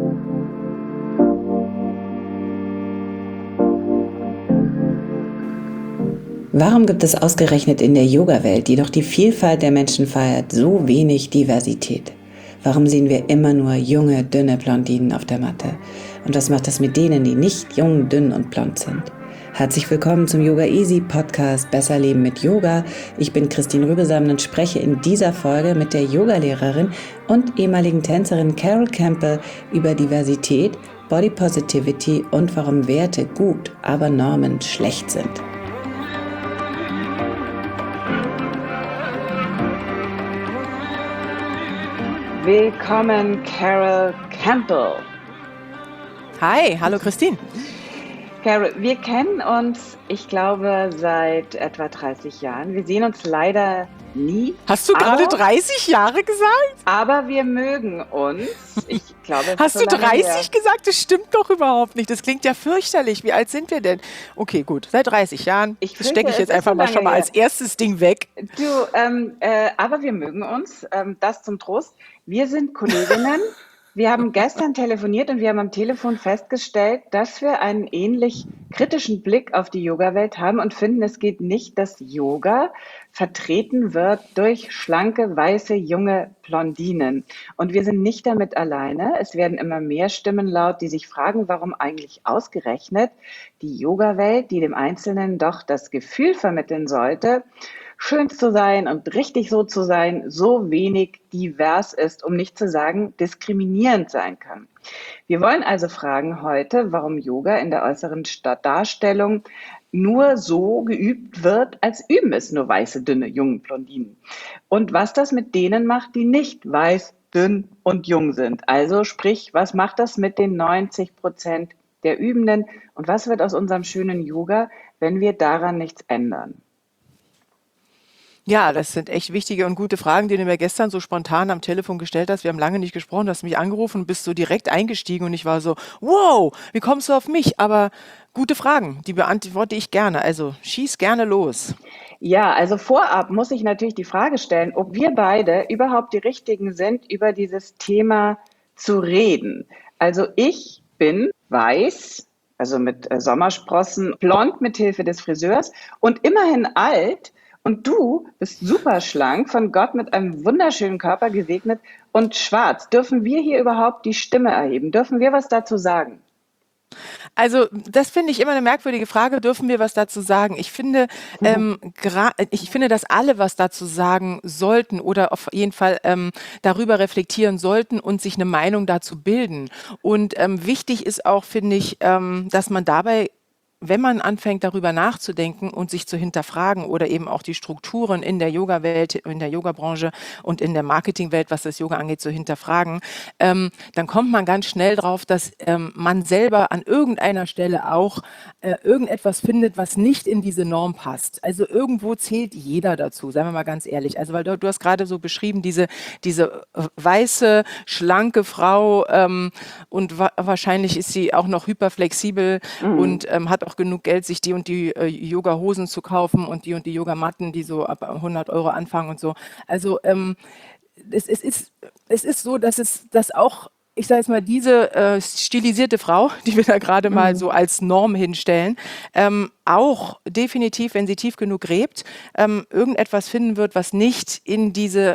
Warum gibt es ausgerechnet in der Yoga-Welt, die doch die Vielfalt der Menschen feiert, so wenig Diversität? Warum sehen wir immer nur junge, dünne Blondinen auf der Matte? Und was macht das mit denen, die nicht jung, dünn und blond sind? Herzlich willkommen zum Yoga Easy Podcast Besser Leben mit Yoga. Ich bin Christine Rübesamen und spreche in dieser Folge mit der Yogalehrerin und ehemaligen Tänzerin Carol Campbell über Diversität, Body Positivity und warum Werte gut, aber Normen schlecht sind. Willkommen, Carol Campbell. Hi, hallo Christine. Carol, wir kennen uns, ich glaube, seit etwa 30 Jahren. Wir sehen uns leider nie. Hast du gerade 30 Jahre gesagt? Aber wir mögen uns. Ich glaube, Hast du 30 gesagt? Das stimmt doch überhaupt nicht. Das klingt ja fürchterlich. Wie alt sind wir denn? Okay, gut. Seit 30 Jahren. Das stecke ich jetzt einfach mal schon mal als erstes Ding weg. Du, aber wir mögen uns. Das zum Trost. Wir sind Kolleginnen. Wir haben gestern telefoniert und wir haben am Telefon festgestellt, dass wir einen ähnlich kritischen Blick auf die Yoga-Welt haben und finden, es geht nicht, dass Yoga vertreten wird durch schlanke, weiße, junge Blondinen. Und wir sind nicht damit alleine. Es werden immer mehr Stimmen laut, die sich fragen, warum eigentlich ausgerechnet die Yoga-Welt, die dem Einzelnen doch das Gefühl vermitteln sollte, schön zu sein und richtig so zu sein, so wenig divers ist, um nicht zu sagen diskriminierend sein kann. Wir wollen also fragen heute, warum Yoga in der äußeren Darstellung nur so geübt wird, als üben es nur weiße, dünne, junge Blondinen. Und was das mit denen macht, die nicht weiß, dünn und jung sind. Also sprich, was macht das mit den 90% der Übenden und was wird aus unserem schönen Yoga, wenn wir daran nichts ändern? Ja, das sind echt wichtige und gute Fragen, die du mir gestern so spontan am Telefon gestellt hast. Wir haben lange nicht gesprochen, du hast mich angerufen und bist so direkt eingestiegen und ich war so, wow, wie kommst du auf mich? Aber gute Fragen, die beantworte ich gerne. Also schieß gerne los. Ja, also vorab muss ich natürlich die Frage stellen, ob wir beide überhaupt die Richtigen sind, über dieses Thema zu reden. Also ich bin weiß, also mit Sommersprossen, blond mit Hilfe des Friseurs und immerhin alt. Und du bist super schlank, von Gott mit einem wunderschönen Körper gesegnet und schwarz. Dürfen wir hier überhaupt die Stimme erheben? Dürfen wir was dazu sagen? Also das finde ich immer eine merkwürdige Frage. Dürfen wir was dazu sagen? Ich finde, dass alle was dazu sagen sollten oder auf jeden Fall darüber reflektieren sollten und sich eine Meinung dazu bilden. Und wichtig ist auch, finde ich, dass man dabei, wenn man anfängt, darüber nachzudenken und sich zu hinterfragen oder eben auch die Strukturen in der Yoga-Welt, in der Yoga-Branche und in der Marketingwelt, was das Yoga angeht, zu hinterfragen, dann kommt man ganz schnell drauf, dass man selber an irgendeiner Stelle auch irgendetwas findet, was nicht in diese Norm passt. Also irgendwo zählt jeder dazu, seien wir mal ganz ehrlich. Also weil du hast gerade so beschrieben, diese weiße, schlanke Frau und wahrscheinlich ist sie auch noch hyperflexibel und hat auch genug Geld, sich die und die Yoga-Hosen zu kaufen und die Yogamatten, die so ab 100 Euro anfangen und so. Also es ist so, dass auch, ich sage jetzt mal, diese stilisierte Frau, die wir da gerade mal so als Norm hinstellen, auch definitiv, wenn sie tief genug gräbt, irgendetwas finden wird, was nicht in diese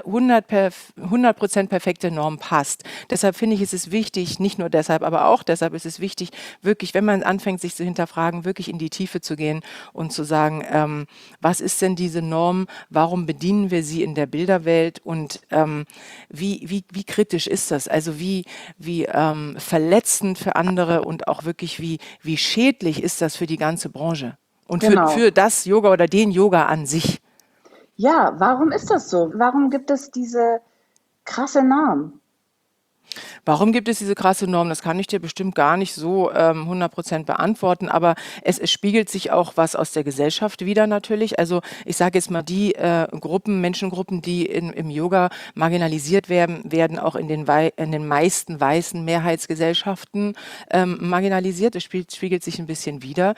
100% perfekte Norm passt. Deshalb finde ich, ist es wichtig, nicht nur deshalb, aber auch deshalb ist es wichtig, wirklich, wenn man anfängt, sich zu hinterfragen, wirklich in die Tiefe zu gehen und zu sagen, was ist denn diese Norm, warum bedienen wir sie in der Bilderwelt und wie kritisch ist das? Also wie verletzend für andere und auch wirklich wie schädlich ist das für die ganze Branche und für das Yoga oder den Yoga an sich. Ja, warum ist das so? Warum gibt es diese krasse Norm? Warum gibt es diese krasse Norm? Das kann ich dir bestimmt gar nicht so 100% beantworten, aber es spiegelt sich auch was aus der Gesellschaft wider natürlich. Also ich sage jetzt mal, die Menschengruppen, die im Yoga marginalisiert werden auch in den meisten weißen Mehrheitsgesellschaften marginalisiert. Es spiegelt sich ein bisschen wider.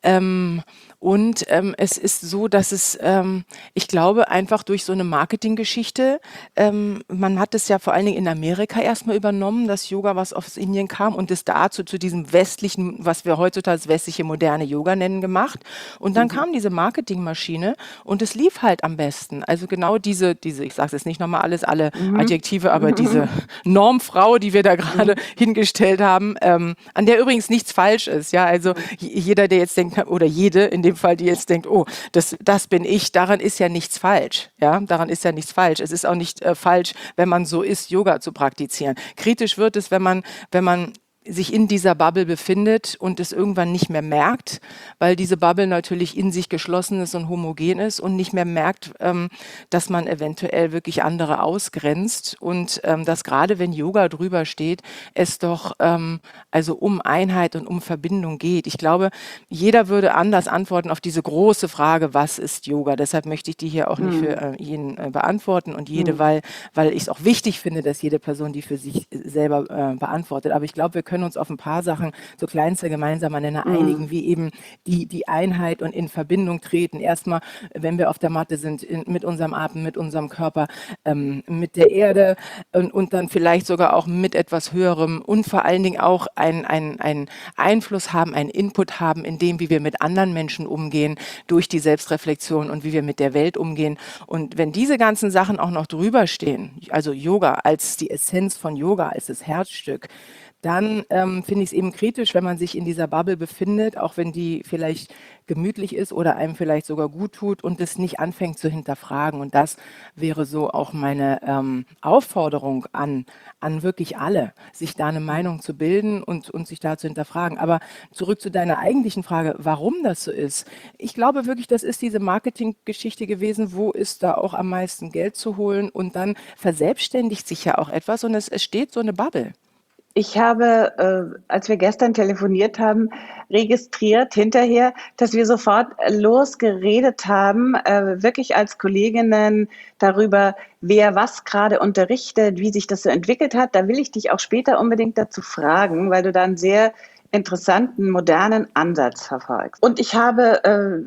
Und es ist so, dass es, ich glaube, einfach durch so eine Marketinggeschichte, man hat es ja vor allen Dingen in Amerika erstmal übernommen, das Yoga, was aus Indien kam, und es dazu zu diesem westlichen, was wir heutzutage das westliche moderne Yoga nennen, gemacht. Und dann kam diese Marketingmaschine und es lief halt am besten. Also genau diese, ich sage es jetzt nicht nochmal alles, alle Mhm. Adjektive, aber diese Normfrau, die wir da gerade Mhm. hingestellt haben, an der übrigens nichts falsch ist. Ja, also jeder, der jetzt denkt, oder jede in dem Fall, die jetzt denkt, oh, das bin ich, daran ist ja nichts falsch. Ja, daran ist ja nichts falsch. Es ist auch nicht falsch, wenn man so ist, Yoga zu praktizieren. Kritisch wird es, wenn man sich in dieser Bubble befindet und es irgendwann nicht mehr merkt, weil diese Bubble natürlich in sich geschlossen ist und homogen ist und nicht mehr merkt, dass man eventuell wirklich andere ausgrenzt und dass gerade wenn Yoga drüber steht, es doch also um Einheit und um Verbindung geht. Ich glaube, jeder würde anders antworten auf diese große Frage, was ist Yoga? Deshalb möchte ich die hier auch nicht für Mhm. jeden beantworten und jede, Mhm. weil ich es auch wichtig finde, dass jede Person die für sich selber beantwortet. Aber ich glaube, wir können uns auf ein paar Sachen, so kleinste gemeinsamer Nenner, einigen, Mhm. wie eben die Einheit und in Verbindung treten. Erstmal, wenn wir auf der Matte sind, mit unserem Atem, mit unserem Körper, mit der Erde und dann vielleicht sogar auch mit etwas Höherem und vor allen Dingen auch einen Einfluss haben, einen Input haben in dem, wie wir mit anderen Menschen umgehen, durch die Selbstreflexion und wie wir mit der Welt umgehen. Und wenn diese ganzen Sachen auch noch drüber stehen, also Yoga als die Essenz von Yoga, als das Herzstück, dann finde ich es eben kritisch, wenn man sich in dieser Bubble befindet, auch wenn die vielleicht gemütlich ist oder einem vielleicht sogar gut tut und es nicht anfängt zu hinterfragen. Und das wäre so auch meine Aufforderung an wirklich alle, sich da eine Meinung zu bilden und sich da zu hinterfragen. Aber zurück zu deiner eigentlichen Frage, warum das so ist. Ich glaube wirklich, das ist diese Marketinggeschichte gewesen, wo ist da auch am meisten Geld zu holen und dann verselbstständigt sich ja auch etwas und es steht so eine Bubble. Ich habe, als wir gestern telefoniert haben, registriert hinterher, dass wir sofort losgeredet haben, wirklich als Kolleginnen darüber, wer was gerade unterrichtet, wie sich das so entwickelt hat. Da will ich dich auch später unbedingt dazu fragen, weil du da einen sehr interessanten, modernen Ansatz verfolgst. Und ich habe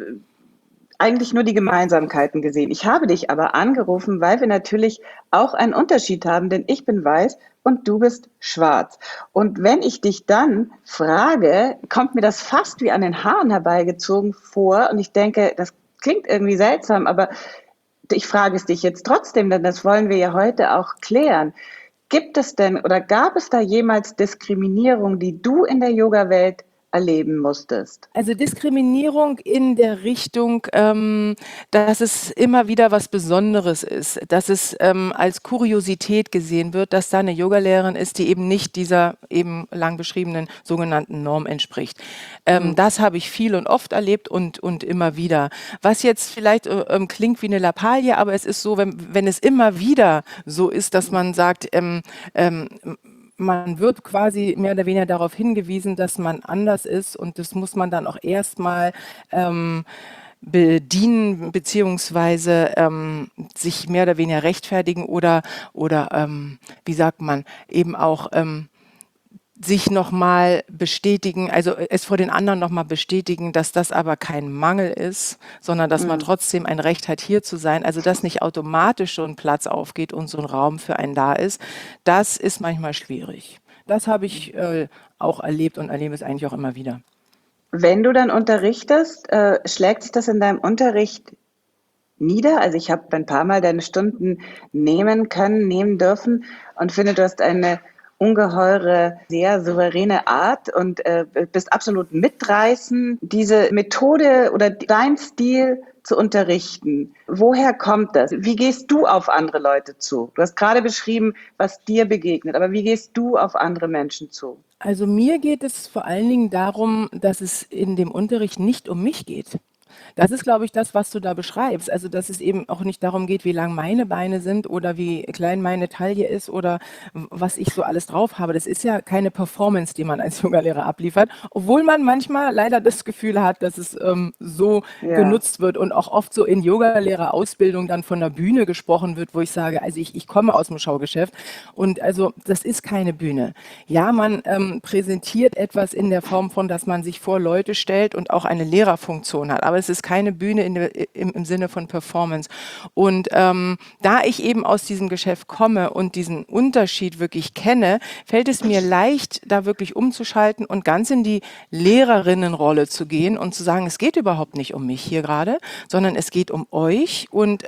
eigentlich nur die Gemeinsamkeiten gesehen. Ich habe dich aber angerufen, weil wir natürlich auch einen Unterschied haben, denn ich bin weiß und du bist schwarz. Und wenn ich dich dann frage, kommt mir das fast wie an den Haaren herbeigezogen vor und ich denke, das klingt irgendwie seltsam, aber ich frage es dich jetzt trotzdem, denn das wollen wir ja heute auch klären. Gibt es denn oder gab es da jemals Diskriminierung, die du in der Yoga-Welt erleben musstest? Also Diskriminierung in der Richtung, dass es immer wieder was Besonderes ist, dass es als Kuriosität gesehen wird, dass da eine Yogalehrerin ist, die eben nicht dieser eben lang beschriebenen sogenannten Norm entspricht. Hm. Das habe ich viel und oft erlebt und immer wieder. Was jetzt vielleicht klingt wie eine Lappalie, aber es ist so, wenn es immer wieder so ist, dass man sagt, ähm, man wird quasi mehr oder weniger darauf hingewiesen, dass man anders ist und das muss man dann auch erstmal bedienen beziehungsweise sich mehr oder weniger rechtfertigen oder wie sagt man, eben auch sich nochmal bestätigen, also es vor den anderen nochmal bestätigen, dass das aber kein Mangel ist, sondern dass man Hm. trotzdem ein Recht hat, hier zu sein. Also dass nicht automatisch so ein Platz aufgeht und so ein Raum für einen da ist, das ist manchmal schwierig. Das habe ich auch erlebt und erlebe es eigentlich auch immer wieder. Wenn du dann unterrichtest, schlägt sich das in deinem Unterricht nieder? Also ich habe ein paar Mal deine Stunden nehmen können, nehmen dürfen und finde, du hast eine ungeheure, sehr souveräne Art und bist absolut mitreißend. Diese Methode oder dein Stil zu unterrichten, woher kommt das? Wie gehst du auf andere Leute zu? Du hast gerade beschrieben, was dir begegnet, aber wie gehst du auf andere Menschen zu? Also mir geht es vor allen Dingen darum, dass es in dem Unterricht nicht um mich geht. Das ist, glaube ich, das, was du da beschreibst. Also, dass es eben auch nicht darum geht, wie lang meine Beine sind oder wie klein meine Taille ist oder was ich so alles drauf habe. Das ist ja keine Performance, die man als Yogalehrer abliefert, obwohl man manchmal leider das Gefühl hat, dass es so Ja. genutzt wird und auch oft so in Yogalehrerausbildung dann von der Bühne gesprochen wird, wo ich sage, also ich komme aus dem Schaugeschäft und also das ist keine Bühne. Ja, man präsentiert etwas in der Form von, dass man sich vor Leute stellt und auch eine Lehrerfunktion hat. Aber es ist keine Bühne im Sinne von Performance. Und da ich eben aus diesem Geschäft komme und diesen Unterschied wirklich kenne, fällt es mir leicht, da wirklich umzuschalten und ganz in die Lehrerinnenrolle zu gehen und zu sagen, es geht überhaupt nicht um mich hier gerade, sondern es geht um euch. Und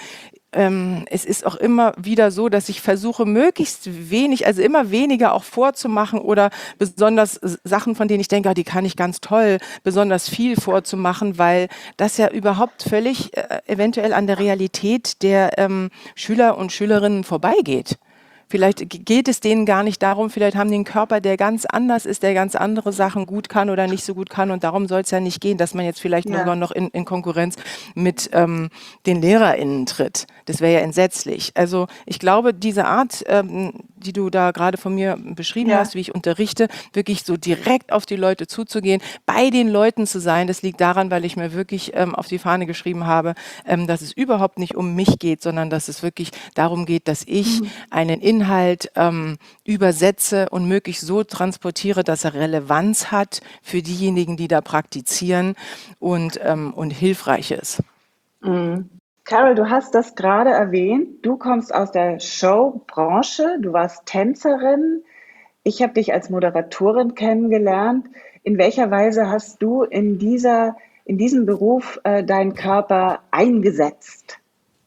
es ist auch immer wieder so, dass ich versuche, möglichst wenig, also immer weniger auch vorzumachen oder besonders Sachen, von denen ich denke, die kann ich ganz toll, besonders viel vorzumachen, weil das ja überhaupt völlig eventuell an der Realität der Schüler und Schülerinnen vorbeigeht. Vielleicht geht es denen gar nicht darum, vielleicht haben die einen Körper, der ganz anders ist, der ganz andere Sachen gut kann oder nicht so gut kann. Und darum soll es ja nicht gehen, dass man jetzt vielleicht sogar Ja. noch in Konkurrenz mit den LehrerInnen tritt. Das wäre ja entsetzlich. Also ich glaube, diese Art, die du da gerade von mir beschrieben Ja. hast, wie ich unterrichte, wirklich so direkt auf die Leute zuzugehen, bei den Leuten zu sein, das liegt daran, weil ich mir wirklich auf die Fahne geschrieben habe, dass es überhaupt nicht um mich geht, sondern dass es wirklich darum geht, dass ich einen Inhalt übersetze und möglichst so transportiere, dass er Relevanz hat für diejenigen, die da praktizieren und hilfreich ist. Mhm. Carol, du hast das gerade erwähnt. Du kommst aus der Showbranche. Du warst Tänzerin. Ich habe dich als Moderatorin kennengelernt. In welcher Weise hast du in diesem Beruf deinen Körper eingesetzt?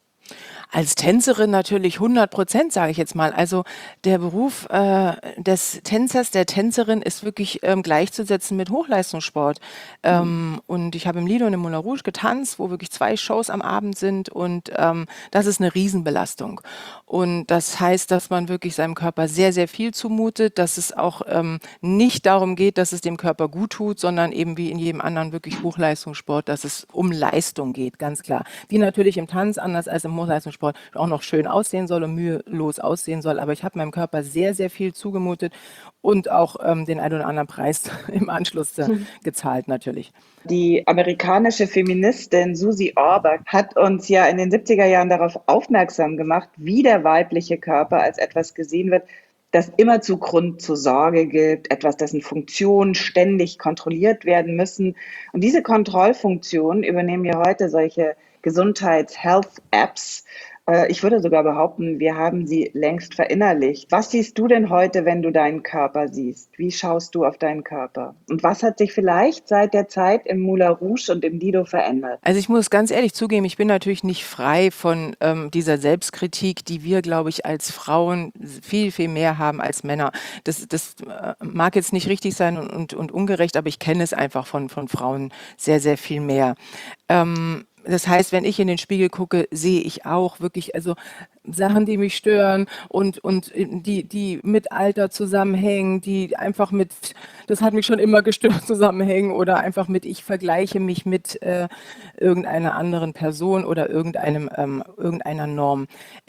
Als Tänzerin natürlich 100%, sage ich jetzt mal. Also der Beruf des Tänzers, der Tänzerin ist wirklich gleichzusetzen mit Hochleistungssport. Und ich habe im Lido und im Moulin Rouge getanzt, wo wirklich 2 Shows am Abend sind und das ist eine Riesenbelastung. Und das heißt, dass man wirklich seinem Körper sehr, sehr viel zumutet, dass es auch nicht darum geht, dass es dem Körper gut tut, sondern eben wie in jedem anderen wirklich Hochleistungssport, dass es um Leistung geht, ganz klar. Die natürlich im Tanz anders als im Hochleistungssport auch noch schön aussehen soll und mühelos aussehen soll. Aber ich habe meinem Körper sehr, sehr viel zugemutet und auch den einen oder anderen Preis im Anschluss gezahlt natürlich. Die amerikanische Feministin Susie Orbach hat uns ja in den 70er Jahren darauf aufmerksam gemacht, wie der weibliche Körper als etwas gesehen wird, das immer zu Grund zur Sorge gibt, etwas, dessen Funktionen ständig kontrolliert werden müssen. Und diese Kontrollfunktionen übernehmen ja heute solche Gesundheits-Health-Apps. Ich würde sogar behaupten, wir haben sie längst verinnerlicht. Was siehst du denn heute, wenn du deinen Körper siehst? Wie schaust du auf deinen Körper? Und was hat sich vielleicht seit der Zeit im Moulin Rouge und im Lido verändert? Also ich muss ganz ehrlich zugeben, ich bin natürlich nicht frei von dieser Selbstkritik, die wir, glaube ich, als Frauen viel, viel mehr haben als Männer. Das mag jetzt nicht richtig sein und ungerecht, aber ich kenne es einfach von Frauen sehr, sehr viel mehr. Das heißt, wenn ich in den Spiegel gucke, sehe ich auch wirklich, also Sachen, die mich stören und die mit Alter zusammenhängen, die einfach mit, das hat mich schon immer gestört, zusammenhängen oder einfach mit, ich vergleiche mich mit irgendeiner anderen Person oder irgendeiner Norm.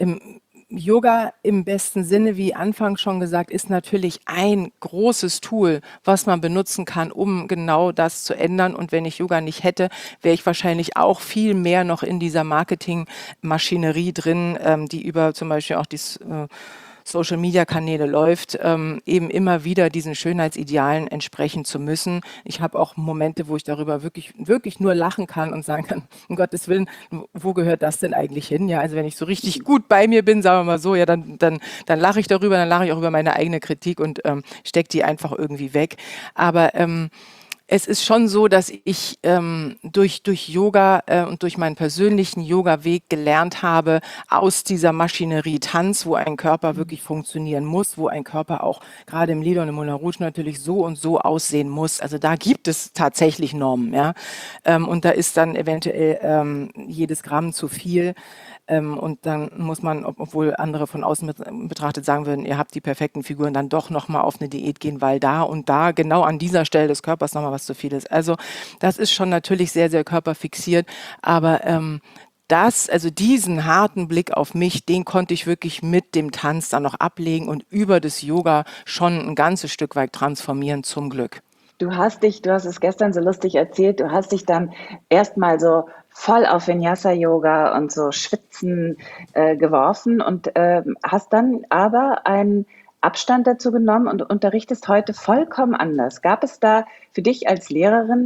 Yoga im besten Sinne, wie anfangs schon gesagt, ist natürlich ein großes Tool, was man benutzen kann, um genau das zu ändern. Und wenn ich Yoga nicht hätte, wäre ich wahrscheinlich auch viel mehr noch in dieser Marketingmaschinerie drin, die über zum Beispiel auch die Social-Media-Kanäle läuft, eben immer wieder diesen Schönheitsidealen entsprechen zu müssen. Ich habe auch Momente, wo ich darüber wirklich, wirklich nur lachen kann und sagen kann, um Gottes Willen, wo gehört das denn eigentlich hin? Ja, also wenn ich so richtig gut bei mir bin, sagen wir mal so, ja, dann lache ich darüber, dann lache ich auch über meine eigene Kritik und stecke die einfach irgendwie weg. Aber es ist schon so, dass ich durch Yoga und durch meinen persönlichen Yoga-Weg gelernt habe, aus dieser Maschinerie Tanz, wo ein Körper wirklich funktionieren muss, wo ein Körper auch gerade im Lido und im Moulin Rouge natürlich so und so aussehen muss. Also da gibt es tatsächlich Normen, ja. Und da ist dann eventuell jedes Gramm zu viel. Und dann muss man, obwohl andere von außen betrachtet sagen würden, ihr habt die perfekten Figuren, dann doch nochmal auf eine Diät gehen, weil da und da genau an dieser Stelle des Körpers nochmal was zu viel ist. Also das ist schon natürlich sehr, sehr körperfixiert, aber also diesen harten Blick auf mich, den konnte ich wirklich mit dem Tanz dann noch ablegen und über das Yoga schon ein ganzes Stück weit transformieren, zum Glück. Du hast es gestern so lustig erzählt, du hast dich dann erstmal so voll auf Vinyasa-Yoga und so Schwitzen geworfen und hast dann aber einen Abstand dazu genommen und unterrichtest heute vollkommen anders. Gab es da für dich als Lehrerin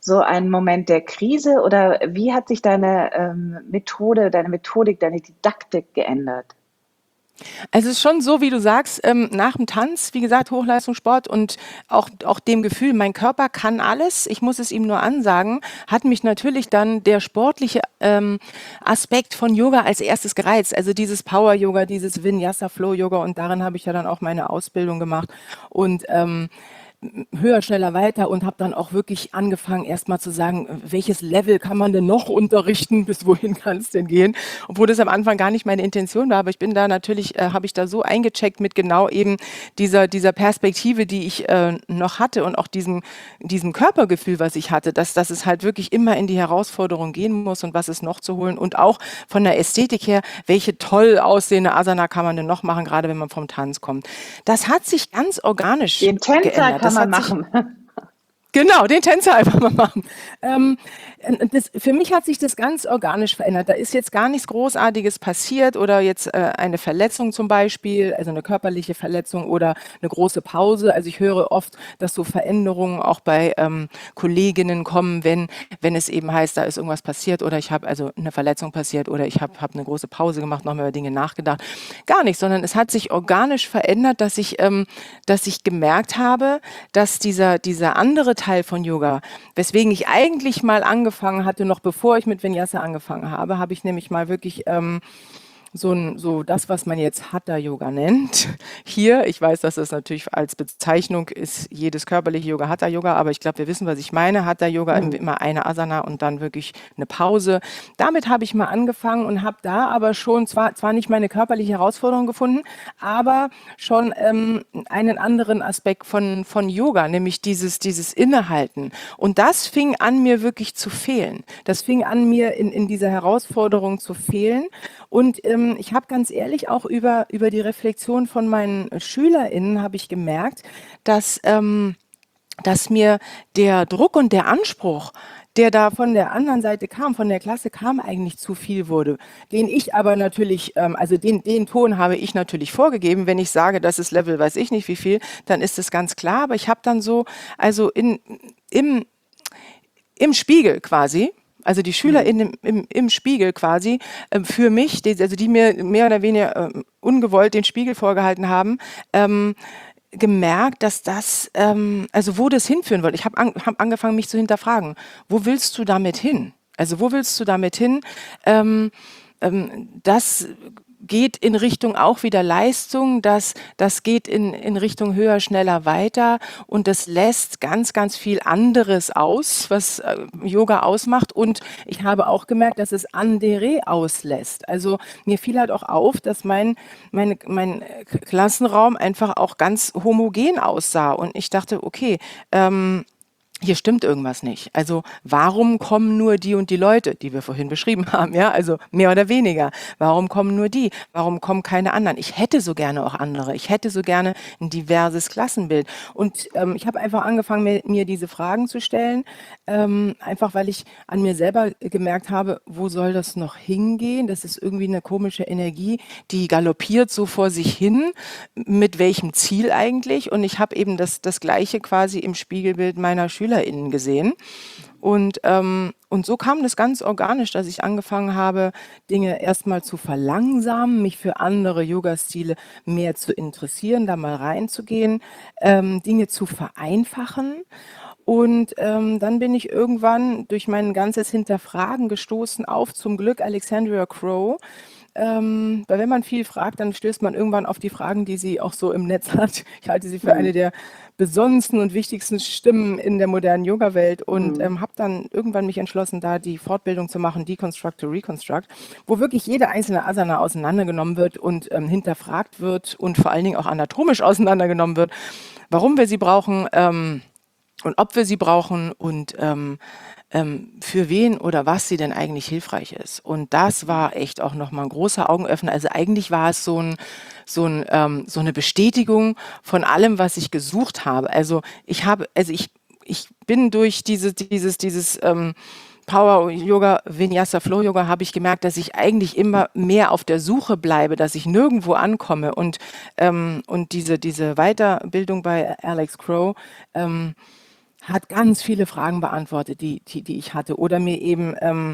so ein Moment der Krise oder wie hat sich deine Methode, deine Methodik, deine Didaktik geändert? Also, es ist schon so, wie du sagst, nach dem Tanz, wie gesagt, Hochleistungssport und auch dem Gefühl, mein Körper kann alles, ich muss es ihm nur ansagen, hat mich natürlich dann der sportliche, Aspekt von Yoga als Erstes gereizt. Also, dieses Power-Yoga, dieses Vinyasa-Flow-Yoga und darin habe ich ja dann auch meine Ausbildung gemacht und, höher, schneller, weiter und habe dann auch wirklich angefangen, erstmal zu sagen, welches Level kann man denn noch unterrichten, bis wohin kann es denn gehen? Obwohl das am Anfang gar nicht meine Intention war, aber ich bin da natürlich, habe ich da so eingecheckt mit genau eben dieser Perspektive, die ich noch hatte und auch diesem Körpergefühl, was ich hatte, dass es halt wirklich immer in die Herausforderung gehen muss und was ist noch zu holen und auch von der Ästhetik her, welche toll aussehende Asana kann man denn noch machen, gerade wenn man vom Tanz kommt. Das hat sich ganz organisch Den Tänzer geändert. kann Das man hat sich machen. Genau, den Tänzer einfach mal machen. Für mich hat sich das ganz organisch verändert. Da ist jetzt gar nichts Großartiges passiert oder jetzt eine Verletzung zum Beispiel, also eine körperliche Verletzung oder eine große Pause. Also ich höre oft, dass so Veränderungen auch bei Kolleginnen kommen, wenn es eben heißt, da ist irgendwas passiert oder ich habe also eine Verletzung passiert oder ich habe eine große Pause gemacht, nochmal über Dinge nachgedacht. Gar nicht, sondern es hat sich organisch verändert, dass ich gemerkt habe, dass dieser andere Teil von Yoga, weswegen ich eigentlich mal angefangen hatte, noch bevor ich mit Vinyasa angefangen habe, habe ich nämlich mal wirklich so das, was man jetzt Hatha-Yoga nennt. Hier, ich weiß, dass das natürlich als Bezeichnung ist, jedes körperliche Yoga Hatha-Yoga, aber ich glaube, wir wissen, was ich meine. Hatha-Yoga immer eine Asana und dann wirklich eine Pause. Damit habe ich mal angefangen und habe da aber schon zwar nicht meine körperliche Herausforderung gefunden, aber schon einen anderen Aspekt von Yoga, nämlich dieses Innehalten. Und das fing an, mir wirklich zu fehlen. Das fing an, mir in dieser Herausforderung zu fehlen. Und ich habe ganz ehrlich auch über die Reflexion von meinen SchülerInnen habe ich gemerkt, dass mir der Druck und der Anspruch, der da von der anderen Seite kam, von der Klasse kam, eigentlich zu viel wurde. Den ich aber natürlich, also den Ton habe ich natürlich vorgegeben. Wenn ich sage, das ist Level, weiß ich nicht wie viel, dann ist es ganz klar. Aber ich habe dann so, also im, im Spiegel quasi, also die Schüler im Spiegel quasi, für mich, also die mir mehr oder weniger ungewollt den Spiegel vorgehalten haben, gemerkt, dass also wo das hinführen wollte. Ich habe hab angefangen, mich zu hinterfragen. Wo willst du damit hin? Also wo willst du damit hin? Das geht in Richtung auch wieder Leistung, das geht in Richtung höher, schneller, weiter und das lässt ganz, ganz viel anderes aus, was Yoga ausmacht und ich habe auch gemerkt, dass es andere auslässt. Also mir fiel halt auch auf, dass mein Klassenraum einfach auch ganz homogen aussah und ich dachte, okay, hier stimmt irgendwas nicht. Also warum kommen nur die und die Leute, die wir vorhin beschrieben haben, ja, also mehr oder weniger. Warum kommen nur die? Warum kommen keine anderen? Ich hätte so gerne auch andere. Ich hätte so gerne ein diverses Klassenbild. Und ich habe einfach angefangen, mir diese Fragen zu stellen, einfach weil ich an mir selber gemerkt habe, wo soll das noch hingehen? Das ist irgendwie eine komische Energie, die galoppiert so vor sich hin. Mit welchem Ziel eigentlich? Und ich habe eben das Gleiche quasi im Spiegelbild meiner SchülerInnen gesehen. Und so kam das ganz organisch, dass ich angefangen habe, Dinge erstmal zu verlangsamen, mich für andere Yoga-Stile mehr zu interessieren, da mal reinzugehen, Dinge zu vereinfachen. Und dann bin ich irgendwann durch mein ganzes Hinterfragen gestoßen auf zum Glück Alexandria Crow. Weil wenn man viel fragt, dann stößt man irgendwann auf die Fragen, die sie auch so im Netz hat. Ich halte sie für eine der besonnensten und wichtigsten Stimmen in der modernen Yoga-Welt und habe dann irgendwann mich entschlossen, da die Fortbildung zu machen, Deconstruct to Reconstruct, wo wirklich jede einzelne Asana auseinandergenommen wird und hinterfragt wird und vor allen Dingen auch anatomisch auseinandergenommen wird, warum wir sie brauchen und ob wir sie brauchen und für wen oder was sie denn eigentlich hilfreich ist. Und das war echt auch nochmal ein großer Augenöffner. Also eigentlich war es so eine Bestätigung von allem, was ich gesucht habe. Also ich bin durch dieses Power Yoga, Vinyasa Flow Yoga habe ich gemerkt, dass ich eigentlich immer mehr auf der Suche bleibe, dass ich nirgendwo ankomme und diese Weiterbildung bei Alex Crow hat ganz viele Fragen beantwortet, die ich hatte, oder mir eben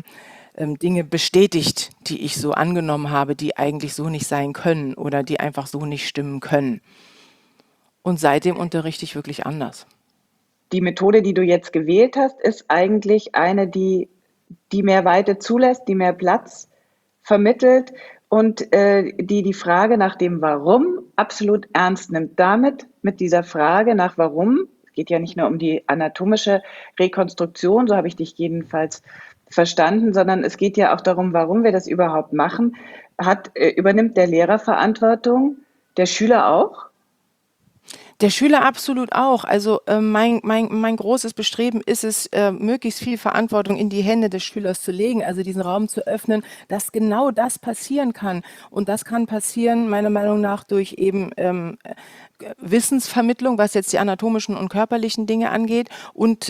Dinge bestätigt, die ich so angenommen habe, die eigentlich so nicht sein können oder die einfach so nicht stimmen können. Und seitdem unterrichte ich wirklich anders. Die Methode, die du jetzt gewählt hast, ist eigentlich eine, die mehr Weite zulässt, die mehr Platz vermittelt und die Frage nach dem Warum absolut ernst nimmt. Damit, mit dieser Frage nach Warum, es geht ja nicht nur um die anatomische Rekonstruktion, so habe ich dich jedenfalls verstanden, sondern es geht ja auch darum, warum wir das überhaupt machen, übernimmt der Lehrer Verantwortung, der Schüler auch? Der Schüler absolut auch. Also mein großes Bestreben ist es, möglichst viel Verantwortung in die Hände des Schülers zu legen, also diesen Raum zu öffnen, dass genau das passieren kann. Und das kann passieren, meiner Meinung nach, durch eben Wissensvermittlung, was jetzt die anatomischen und körperlichen Dinge angeht und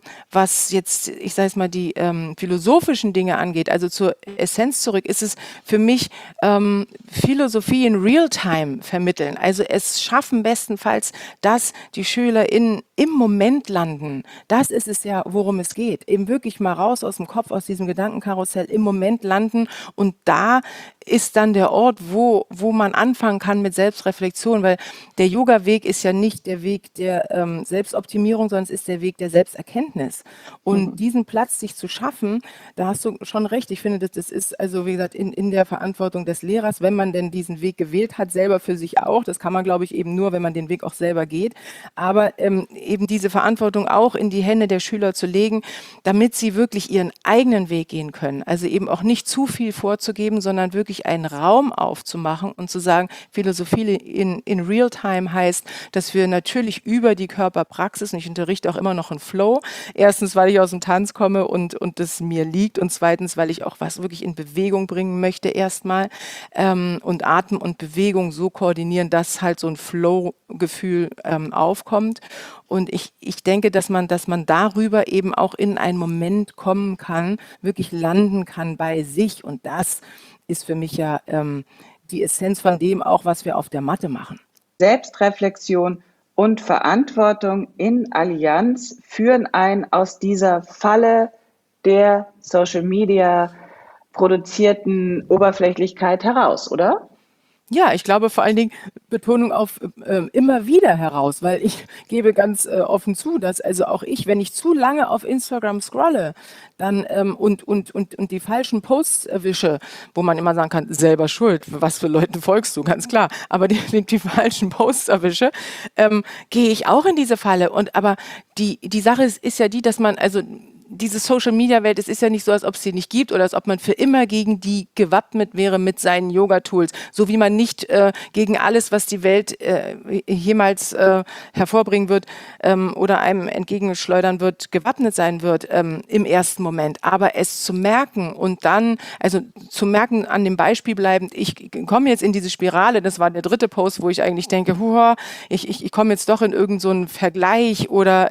was jetzt, ich sage es mal, die philosophischen Dinge angeht, also zur Essenz zurück, ist es für mich Philosophie in Realtime vermitteln. Also es schaffen bestenfalls, dass die Schüler im Moment landen. Das ist es ja, worum es geht. Eben wirklich mal raus aus dem Kopf, aus diesem Gedankenkarussell, im Moment landen, und da ist dann der Ort, wo man anfangen kann mit Selbstreflexion, weil der Yoga-Weg ist ja nicht der Weg der Selbstoptimierung, sondern es ist der Weg der Selbsterkenntnis. Und diesen Platz sich zu schaffen, da hast du schon recht. Ich finde, das ist also, wie gesagt, in der Verantwortung des Lehrers, wenn man denn diesen Weg gewählt hat, selber für sich auch. Das kann man, glaube ich, eben nur, wenn man den Weg auch selber geht. Aber eben diese Verantwortung auch in die Hände der Schüler zu legen, damit sie wirklich ihren eigenen Weg gehen können. Also eben auch nicht zu viel vorzugeben, sondern wirklich einen Raum aufzumachen und zu sagen, Philosophie in Real-Time heißt, dass wir natürlich über die Körperpraxis, und ich unterrichte auch immer noch in Flow, erstens, weil ich aus dem Tanz komme und das mir liegt, und zweitens, weil ich auch was wirklich in Bewegung bringen möchte erstmal, und Atem und Bewegung so koordinieren, dass halt so ein Flow-Gefühl aufkommt. Und ich denke, dass man darüber eben auch in einen Moment kommen kann, wirklich landen kann bei sich, und das ist für mich ja die Essenz von dem auch, was wir auf der Matte machen. Selbstreflexion und Verantwortung in Allianz führen einen aus dieser Falle der Social Media produzierten Oberflächlichkeit heraus, oder? Ja, ich glaube vor allen Dingen Betonung auf immer wieder heraus, weil ich gebe ganz offen zu, dass also auch ich, wenn ich zu lange auf Instagram scrolle, dann und die falschen Posts erwische, wo man immer sagen kann, selber schuld, was für Leuten folgst du, ganz klar, aber die falschen Posts erwische, gehe ich auch in diese Falle. Und aber die Sache ist ja die, dass man also diese Social-Media-Welt, es ist ja nicht so, als ob es sie nicht gibt oder als ob man für immer gegen die gewappnet wäre mit seinen Yoga-Tools, so wie man nicht gegen alles, was die Welt jemals hervorbringen wird oder einem entgegenschleudern wird, gewappnet sein wird im ersten Moment. Aber es zu merken und dann, also zu merken, an dem Beispiel bleibend, ich komme jetzt in diese Spirale, das war der dritte Post, wo ich eigentlich denke, ich komme jetzt doch in irgend so einen Vergleich oder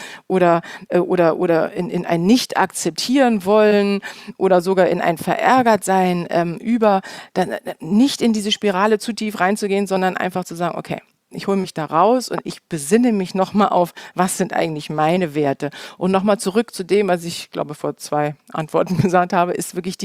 in ein Nicht-Akzeptieren wollen oder sogar in ein Verärgert-Sein dann nicht in diese Spirale zu tief reinzugehen, sondern einfach zu sagen, okay, ich hole mich da raus und ich besinne mich nochmal auf, was sind eigentlich meine Werte. Und nochmal zurück zu dem, was ich glaube vor 2 Antworten gesagt habe, ist wirklich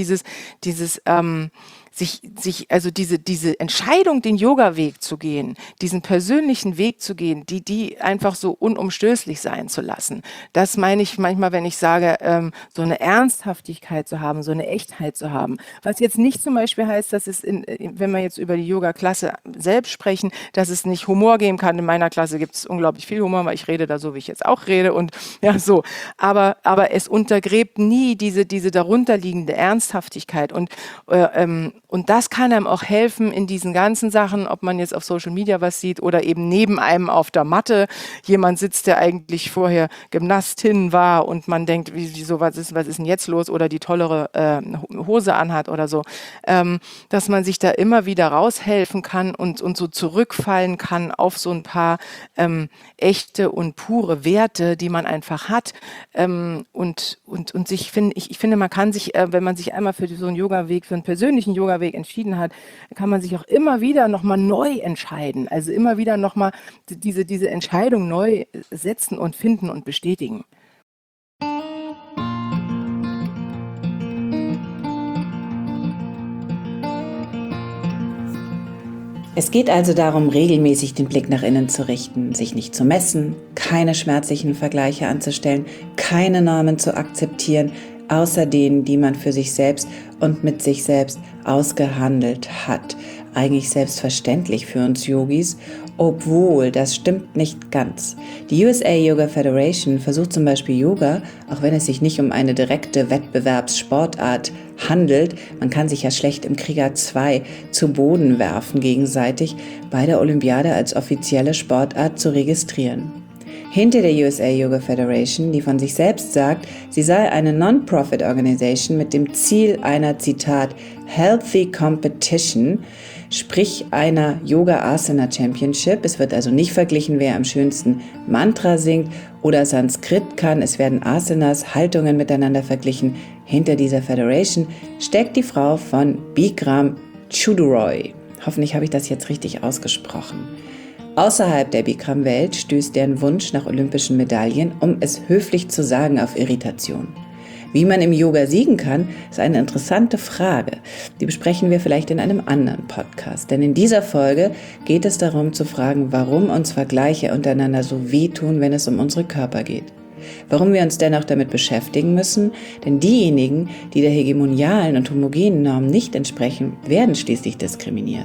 also diese Entscheidung, den Yoga-Weg zu gehen, diesen persönlichen Weg zu gehen, die einfach so unumstößlich sein zu lassen. Das meine ich manchmal, wenn ich sage, so eine Ernsthaftigkeit zu haben, so eine Echtheit zu haben. Was jetzt nicht zum Beispiel heißt, dass es, wenn wir jetzt über die Yoga-Klasse selbst sprechen, dass es nicht Humor geben kann. In meiner Klasse gibt es unglaublich viel Humor, weil ich rede da so, wie ich jetzt auch rede, und ja, so. Aber es untergräbt nie diese darunterliegende Ernsthaftigkeit, und das kann einem auch helfen in diesen ganzen Sachen, ob man jetzt auf Social Media was sieht oder eben neben einem auf der Matte jemand sitzt, der eigentlich vorher Gymnastin war und man denkt, wieso, was ist denn jetzt los, oder die tollere Hose anhat oder so, dass man sich da immer wieder raushelfen kann und so zurückfallen kann auf so ein paar echte und pure Werte, die man einfach hat, und ich finde, man kann sich, wenn man sich einmal für so einen Yoga-Weg, für einen persönlichen Yoga Yoga-Weg entschieden hat, kann man sich auch immer wieder nochmal neu entscheiden. Also immer wieder nochmal diese Entscheidung neu setzen und finden und bestätigen. Es geht also darum, regelmäßig den Blick nach innen zu richten, sich nicht zu messen, keine schmerzlichen Vergleiche anzustellen, keine Normen zu akzeptieren, außer denen, die man für sich selbst und mit sich selbst ausgehandelt hat. Eigentlich selbstverständlich für uns Yogis, obwohl das stimmt nicht ganz. Die USA Yoga Federation versucht zum Beispiel Yoga, auch wenn es sich nicht um eine direkte Wettbewerbssportart handelt, man kann sich ja schlecht im Krieger 2 zu Boden werfen gegenseitig, bei der Olympiade als offizielle Sportart zu registrieren. Hinter der USA Yoga Federation, die von sich selbst sagt, sie sei eine Non-Profit-Organisation mit dem Ziel einer, Zitat, Healthy Competition, sprich einer Yoga Asana Championship. Es wird also nicht verglichen, wer am schönsten Mantra singt oder Sanskrit kann. Es werden Asanas, Haltungen miteinander verglichen. Hinter dieser Federation steckt die Frau von Bikram Choudhury. Hoffentlich habe ich das jetzt richtig ausgesprochen. Außerhalb der Bikram-Welt stößt deren Wunsch nach olympischen Medaillen, um es höflich zu sagen, auf Irritation. Wie man im Yoga siegen kann, ist eine interessante Frage. Die besprechen wir vielleicht in einem anderen Podcast. Denn in dieser Folge geht es darum zu fragen, warum uns Vergleiche untereinander so wehtun, wenn es um unsere Körper geht. Warum wir uns dennoch damit beschäftigen müssen, denn diejenigen, die der hegemonialen und homogenen Norm nicht entsprechen, werden schließlich diskriminiert.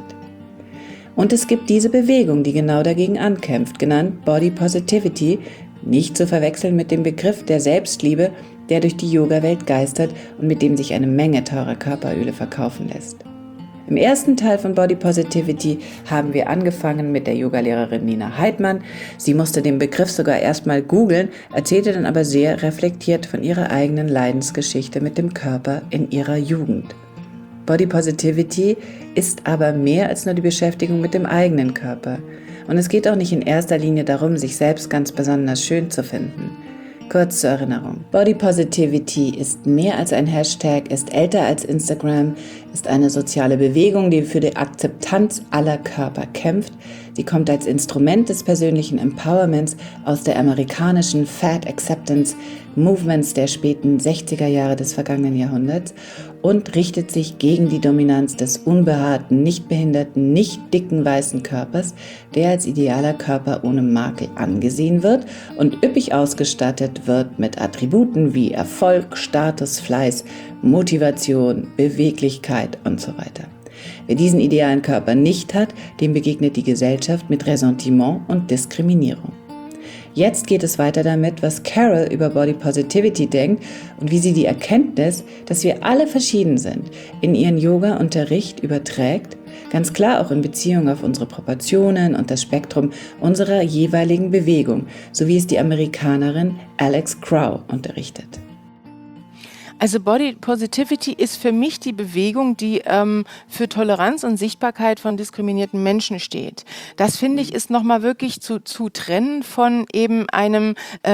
Und es gibt diese Bewegung, die genau dagegen ankämpft, genannt Body Positivity, nicht zu verwechseln mit dem Begriff der Selbstliebe, der durch die Yoga-Welt geistert und mit dem sich eine Menge teurer Körperöle verkaufen lässt. Im ersten Teil von Body Positivity haben wir angefangen mit der Yogalehrerin Nina Heidmann. Sie musste den Begriff sogar erstmal googeln, erzählte dann aber sehr reflektiert von ihrer eigenen Leidensgeschichte mit dem Körper in ihrer Jugend. Body Positivity ist aber mehr als nur die Beschäftigung mit dem eigenen Körper. Und es geht auch nicht in erster Linie darum, sich selbst ganz besonders schön zu finden. Kurz zur Erinnerung. Body Positivity ist mehr als ein Hashtag, ist älter als Instagram, ist eine soziale Bewegung, die für die Akzeptanz aller Körper kämpft. Sie kommt als Instrument des persönlichen Empowerments aus der amerikanischen Fat Acceptance Movements der späten 60er Jahre des vergangenen Jahrhunderts und richtet sich gegen die Dominanz des unbehaarten, nicht behinderten, nicht dicken weißen Körpers, der als idealer Körper ohne Makel angesehen wird und üppig ausgestattet wird mit Attributen wie Erfolg, Status, Fleiß, Motivation, Beweglichkeit und so weiter. Wer diesen idealen Körper nicht hat, dem begegnet die Gesellschaft mit Ressentiment und Diskriminierung. Jetzt geht es weiter damit, was Carol über Body Positivity denkt und wie sie die Erkenntnis, dass wir alle verschieden sind, in ihren Yoga-Unterricht überträgt, ganz klar auch in Beziehung auf unsere Proportionen und das Spektrum unserer jeweiligen Bewegung, so wie es die Amerikanerin Alex Crow unterrichtet. Also Body Positivity ist für mich die Bewegung, die für Toleranz und Sichtbarkeit von diskriminierten Menschen steht. Das finde ich ist nochmal wirklich zu trennen von eben einem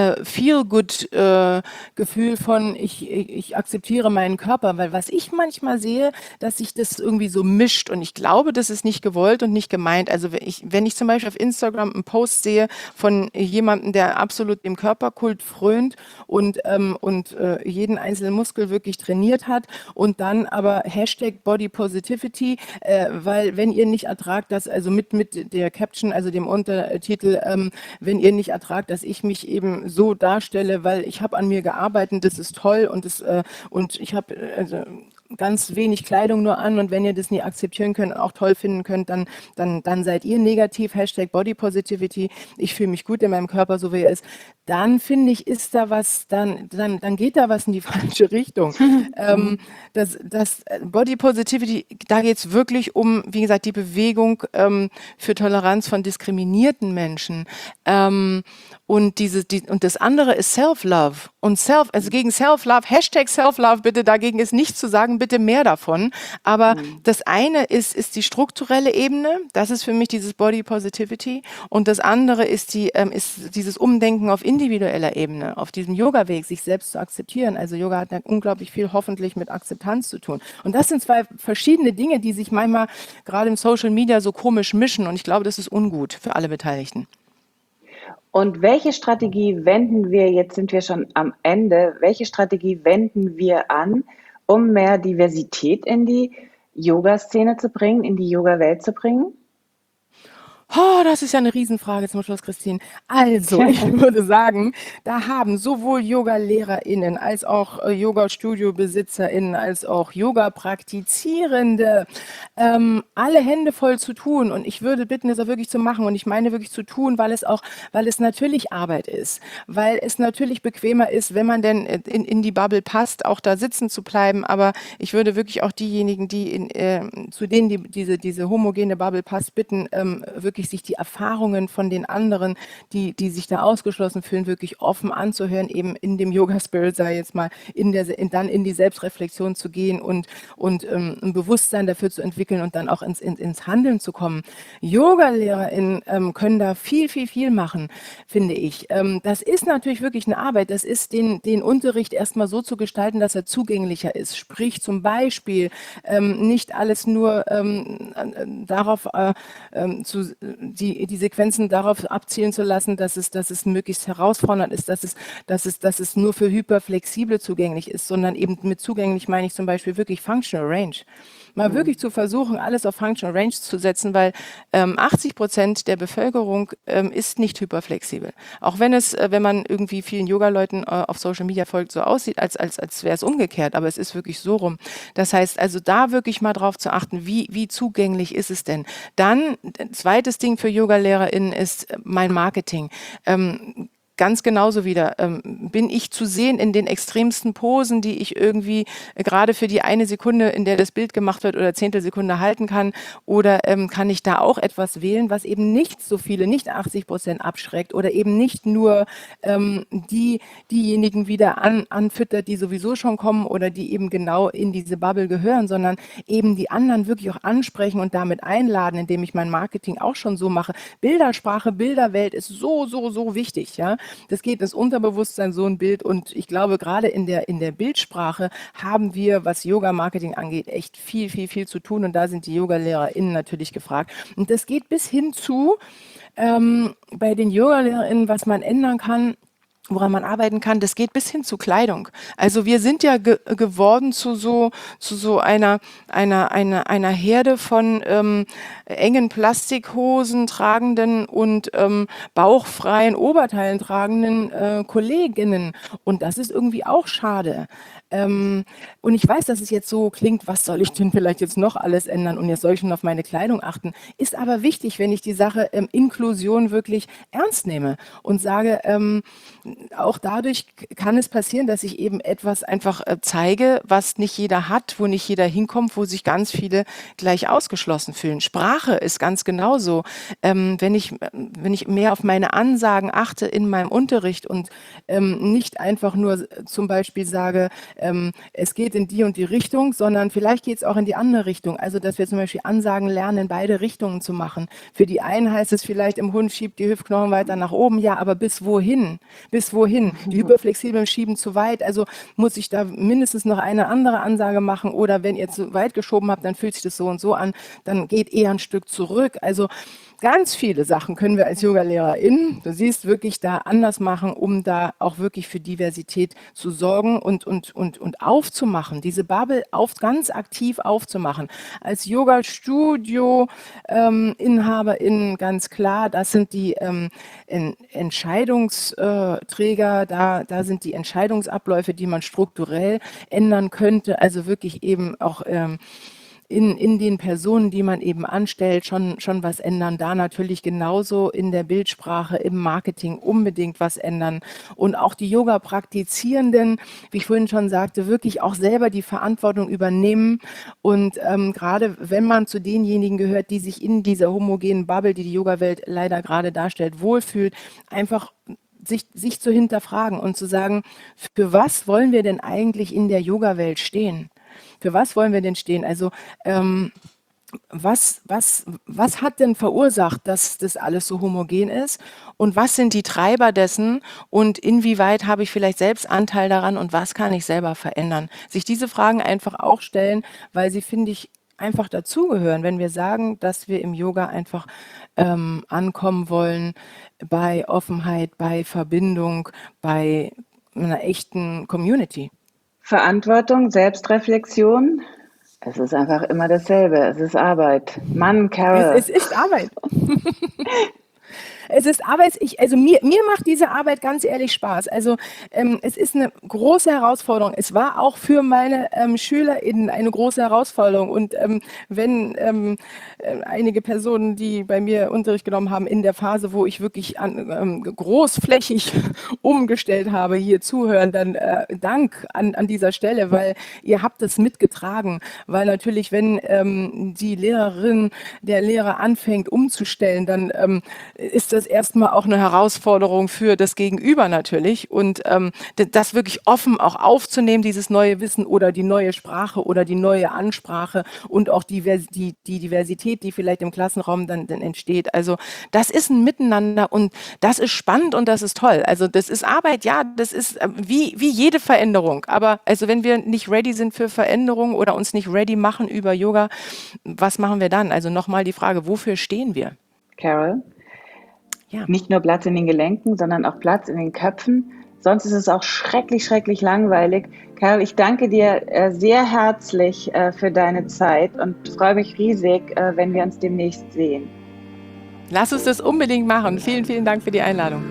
Feel-Good-Gefühl von ich akzeptiere meinen Körper, weil was ich manchmal sehe, dass sich das irgendwie so mischt und ich glaube, das ist nicht gewollt und nicht gemeint. Also wenn ich zum Beispiel auf Instagram einen Post sehe von jemandem, der absolut dem Körperkult frönt und jeden einzelnen Muskel wirklich trainiert hat und dann aber Hashtag Body Positivity, weil wenn ihr nicht ertragt, dass also mit der Caption, also dem Untertitel, wenn ihr nicht ertragt, dass ich mich eben so darstelle, weil ich habe an mir gearbeitet, das ist toll und ich habe also ganz wenig Kleidung nur an und wenn ihr das nie akzeptieren könnt und auch toll finden könnt, dann seid ihr negativ, Hashtag Body Positivity, ich fühle mich gut in meinem Körper, so wie er ist, dann finde ich, ist da was, dann geht da was in die falsche Richtung. Das Body Positivity, da geht es wirklich um, wie gesagt, die Bewegung für Toleranz von diskriminierten Menschen. Und das andere ist Self-Love. Und also gegen Self-Love, Hashtag Self-Love, bitte, dagegen ist nichts zu sagen, bitte mehr davon. Aber das eine ist die strukturelle Ebene, das ist für mich dieses Body Positivity. Und das andere ist dieses Umdenken auf individueller Ebene, auf diesem Yoga-Weg, sich selbst zu akzeptieren. Also Yoga hat ja unglaublich viel hoffentlich mit Akzeptanz zu tun. Und das sind zwei verschiedene Dinge, die sich manchmal gerade im Social Media so komisch mischen. Und ich glaube, das ist ungut für alle Beteiligten. Und welche Strategie wenden wir, jetzt sind wir schon am Ende, welche Strategie wenden wir an, um mehr Diversität in die Yoga-Szene zu bringen, in die Yoga-Welt zu bringen? Oh, das ist ja eine Riesenfrage zum Schluss, Christine. Also, ich würde sagen, da haben sowohl Yoga-LehrerInnen als auch Yoga-Studio-BesitzerInnen als auch Yoga-Praktizierende alle Hände voll zu tun. Und ich würde bitten, das auch wirklich zu machen. Und ich meine wirklich zu tun, weil es natürlich Arbeit ist, weil es natürlich bequemer ist, wenn man denn in die Bubble passt, auch da sitzen zu bleiben. Aber ich würde wirklich auch diejenigen, zu denen diese homogene Bubble passt, bitten, wirklich sich die Erfahrungen von den anderen, die sich da ausgeschlossen fühlen, wirklich offen anzuhören, eben in dem Yoga-Spirit, sei jetzt mal, dann in die Selbstreflexion zu gehen und ein Bewusstsein dafür zu entwickeln und dann auch ins Handeln zu kommen. Yoga-LehrerInnen können da viel machen, finde ich. Das ist natürlich wirklich eine Arbeit. Das ist den Unterricht erstmal so zu gestalten, dass er zugänglicher ist. Sprich zum Beispiel nicht alles nur darauf die Sequenzen darauf abzielen zu lassen, dass es möglichst herausfordernd ist, dass es nur für Hyperflexible zugänglich ist, sondern eben mit zugänglich meine ich zum Beispiel wirklich Functional Range. Mal wirklich zu versuchen, alles auf Functional Range zu setzen, weil 80% der Bevölkerung ist nicht hyperflexibel. Auch wenn man irgendwie vielen Yoga-Leuten auf Social Media folgt, so aussieht, als wäre es umgekehrt, aber es ist wirklich so rum. Das heißt also, da wirklich mal drauf zu achten, wie zugänglich ist es denn? Dann, zweites Ding für Yoga-LehrerInnen ist mein Marketing. Ganz genauso wieder bin ich zu sehen in den extremsten Posen, die ich irgendwie gerade für die eine Sekunde, in der das Bild gemacht wird oder Zehntelsekunde halten kann, oder kann ich da auch etwas wählen, was eben nicht so viele, nicht 80% abschreckt oder eben nicht nur diejenigen wieder anfüttert, die sowieso schon kommen oder die eben genau in diese Bubble gehören, sondern eben die anderen wirklich auch ansprechen und damit einladen, indem ich mein Marketing auch schon so mache. Bildersprache, Bilderwelt ist so wichtig, ja. Das geht ins Unterbewusstsein, so ein Bild. Und ich glaube, gerade in der Bildsprache haben wir, was Yoga-Marketing angeht, echt viel zu tun. Und da sind die Yoga-LehrerInnen natürlich gefragt. Und das geht bis hin zu bei den Yoga-LehrerInnen, was man ändern kann, woran man arbeiten kann, das geht bis hin zu Kleidung. Also wir sind ja geworden zu so einer Herde von engen Plastikhosen tragenden und bauchfreien Oberteilen tragenden Kolleginnen. Und das ist irgendwie auch schade. Und ich weiß, dass es jetzt so klingt, was soll ich denn vielleicht jetzt noch alles ändern und jetzt soll ich schon auf meine Kleidung achten. Ist aber wichtig, wenn ich die Sache Inklusion wirklich ernst nehme und sage, auch dadurch kann es passieren, dass ich eben etwas einfach zeige, was nicht jeder hat, wo nicht jeder hinkommt, wo sich ganz viele gleich ausgeschlossen fühlen. Sprache ist ganz genauso. Wenn ich mehr auf meine Ansagen achte in meinem Unterricht und nicht einfach nur zum Beispiel sage, es geht in die und die Richtung, sondern vielleicht geht es auch in die andere Richtung. Also, dass wir zum Beispiel Ansagen lernen, in beide Richtungen zu machen. Für die einen heißt es vielleicht, im Hund schiebt die Hüftknochen weiter nach oben. Ja, aber bis wohin? Bis wohin? Die Hyperflexiblen schieben zu weit. Also muss ich da mindestens noch eine andere Ansage machen. Oder wenn ihr zu weit geschoben habt, dann fühlt sich das so und so an. Dann geht eher ein Stück zurück. Also ganz viele Sachen können wir als YogaLehrerInnen, du siehst, wirklich da anders machen, um da auch wirklich für Diversität zu sorgen und aufzumachen, diese Bubble ganz aktiv aufzumachen. Als Yoga-Studio-InhaberInnen ganz klar, das sind die Entscheidungsträger, da sind die Entscheidungsabläufe, die man strukturell ändern könnte, also wirklich eben auch in den Personen, die man eben anstellt, schon was ändern. Da natürlich genauso in der Bildsprache, im Marketing unbedingt was ändern. Und auch die Yoga-Praktizierenden, wie ich vorhin schon sagte, wirklich auch selber die Verantwortung übernehmen. Und gerade wenn man zu denjenigen gehört, die sich in dieser homogenen Bubble, die die Yoga-Welt leider gerade darstellt, wohlfühlt, einfach sich zu hinterfragen und zu sagen, für was wollen wir denn eigentlich in der Yoga-Welt stehen? Für was wollen wir denn stehen? Also was hat denn verursacht, dass das alles so homogen ist? Und was sind die Treiber dessen? Und inwieweit habe ich vielleicht selbst Anteil daran? Und was kann ich selber verändern? Sich diese Fragen einfach auch stellen, weil sie, finde ich, einfach dazugehören, wenn wir sagen, dass wir im Yoga einfach ankommen wollen bei Offenheit, bei Verbindung, bei einer echten Community. Verantwortung, Selbstreflexion. Es ist einfach immer dasselbe. Es ist Arbeit. Mann, Carol. Es ist Arbeit. Es ist Arbeit, mir macht diese Arbeit ganz ehrlich Spaß. Also es ist eine große Herausforderung. Es war auch für meine SchülerInnen eine große Herausforderung. Und wenn einige Personen, die bei mir Unterricht genommen haben, in der Phase, wo ich wirklich großflächig umgestellt habe, hier zuhören, dann Dank an dieser Stelle, weil ihr habt es mitgetragen. Weil natürlich, wenn die Lehrerin, der Lehrer anfängt umzustellen, dann ist das erstmal auch eine Herausforderung für das Gegenüber natürlich. Und das wirklich offen auch aufzunehmen, dieses neue Wissen oder die neue Sprache oder die neue Ansprache und auch die Diversität, die vielleicht im Klassenraum dann entsteht. Also das ist ein Miteinander und das ist spannend und das ist toll. Also das ist Arbeit, ja, das ist wie jede Veränderung. Aber also wenn wir nicht ready sind für Veränderung oder uns nicht ready machen über Yoga, was machen wir dann? Also nochmal die Frage, wofür stehen wir? Carol, Ja. nicht nur Platz in den Gelenken, sondern auch Platz in den Köpfen. Sonst ist es auch schrecklich, schrecklich langweilig. Carol, ich danke dir sehr herzlich für deine Zeit und freue mich riesig, wenn wir uns demnächst sehen. Lass uns das unbedingt machen. Vielen, vielen Dank für die Einladung.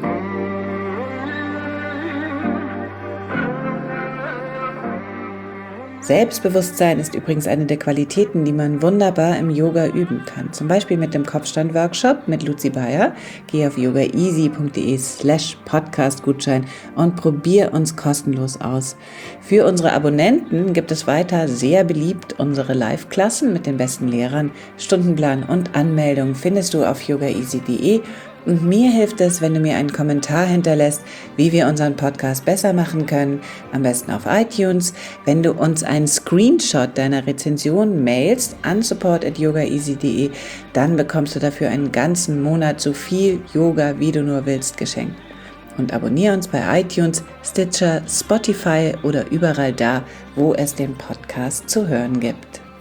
Selbstbewusstsein ist übrigens eine der Qualitäten, die man wunderbar im Yoga üben kann. Zum Beispiel mit dem Kopfstand-Workshop mit Luzi Bayer. Geh auf yogaeasy.de/Podcast-Gutschein und probier uns kostenlos aus. Für unsere Abonnenten gibt es weiter sehr beliebt unsere Live-Klassen mit den besten Lehrern. Stundenplan und Anmeldung findest du auf yogaeasy.de. Und mir hilft es, wenn du mir einen Kommentar hinterlässt, wie wir unseren Podcast besser machen können. Am besten auf iTunes. Wenn du uns einen Screenshot deiner Rezension mailst an support@yogaeasy.de, dann bekommst du dafür einen ganzen Monat so viel Yoga, wie du nur willst, geschenkt. Und abonniere uns bei iTunes, Stitcher, Spotify oder überall da, wo es den Podcast zu hören gibt.